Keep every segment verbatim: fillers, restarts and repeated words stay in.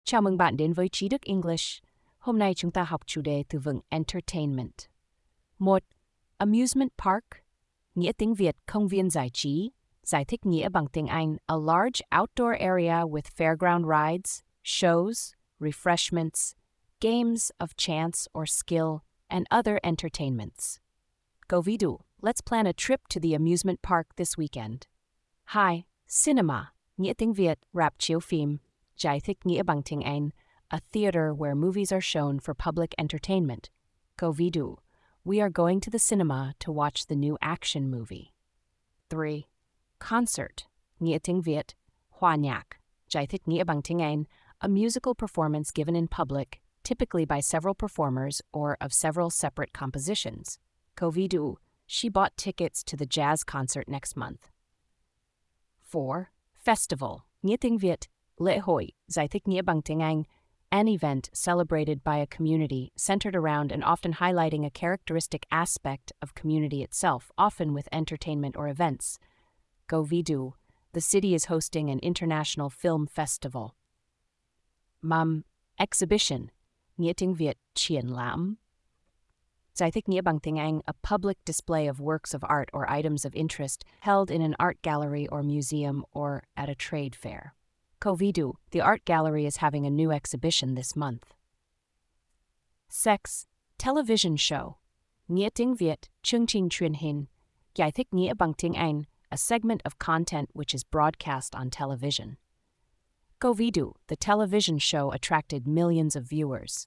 Chào mừng bạn đến với Trí Đức English. Hôm nay chúng ta học chủ đề từ vựng entertainment. Một. Amusement park, nghĩa tiếng Việt công viên giải trí, giải thích nghĩa bằng tiếng Anh a large outdoor area with fairground rides, shows, refreshments, games of chance or skill, and other entertainments. Câu ví dụ, let's plan a trip to the amusement park this weekend. Hai. Cinema, nghĩa tiếng Việt rạp chiếu phim, giải thích nghĩa bằng tiếng Anh a theater where movies are shown for public entertainment. Câu ví dụ, we are going to the cinema to watch the new action movie. Three. Concert, nghĩa tiếng Việt hòa nhạc, giải thích nghĩa bằng tiếng Anh a musical performance given in public, typically by several performers or of several separate compositions. Câu ví dụ, she bought tickets to the jazz concert next month. Four. Festival, nghĩa tiếng Việt lễ hội, giải thích nghĩa bằng tiếng Anh an event celebrated by a community centered around and often highlighting a characteristic aspect of community itself, often with entertainment or events. Câu ví dụ, the city is hosting an international film festival. Năm. Exhibition, nghĩa tiếng Việt triển lãm, giải thích nghĩa bằng tiếng Anh a public display of works of art or items of interest held in an art gallery or museum or at a trade fair. Câu ví dụ, the art gallery is having a new exhibition this month. Six. Television show, nghĩa tiếng Việt chương trình truyền hình, giải thích nghĩa bằng tiếng Anh a segment of content which is broadcast on television. Câu ví dụ, the television show attracted millions of viewers.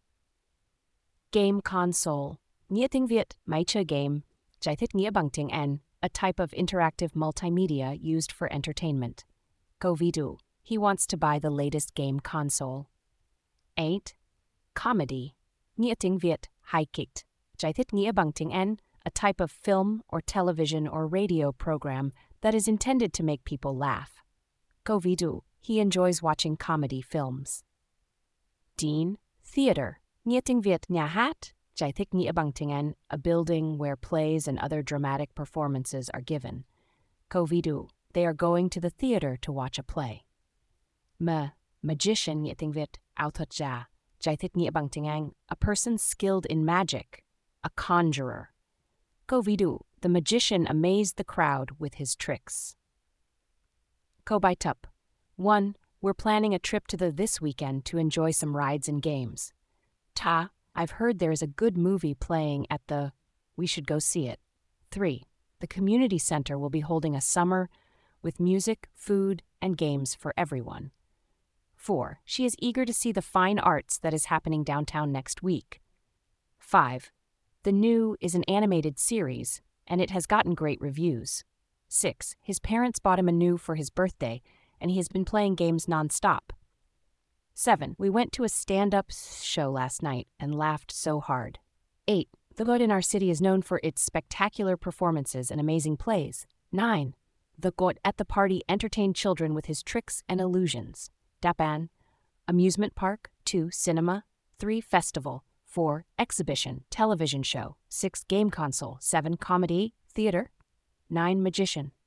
Game console, nghĩa tiếng Việt máy chơi game, giải thích nghĩa bằng tiếng Anh a type of interactive multimedia used for entertainment. Câu ví dụ, he wants to buy the latest game console. Eight. Comedy, nghĩa tiếng Việt hài kịch, giải thích nghĩa bằng tiếng Anh a type of film or television or radio program that is intended to make people laugh. Câu ví dụ, he enjoys watching comedy films. Dean. Theater, nghĩa tiếng Việt nhà hát, giải thích nghĩa bằng tiếng Anh a building where plays and other dramatic performances are given. Câu ví dụ, they are going to the theater to watch a play. Ma. Magician, nghĩa tiếng Việt ảo thuật gia, giải thích nghĩa bằng tiếng Anh a person skilled in magic, a conjurer. Câu ví dụ, the magician amazed the crowd with his tricks. Câu bài tập. One. We're planning a trip to the this weekend to enjoy some rides and games. Ta, I've heard there is a good movie playing at the, we should go see it. Three. The community center will be holding a summer with music, food, and games for everyone. Four. She is eager to see the fine arts that is happening downtown next week. Five. The New is an animated series, and it has gotten great reviews. Six. His parents bought him a New for his birthday, and he has been playing games nonstop. Seven. We went to a stand-up show last night and laughed so hard. Eight. The God in our city is known for its spectacular performances and amazing plays. Nine. The God at the party entertained children with his tricks and illusions. Đáp án. Amusement park. Two. Cinema. Three. Festival. Four. Exhibition, television show. Six. Game console. Seven. Comedy, theater. Nine. Magician.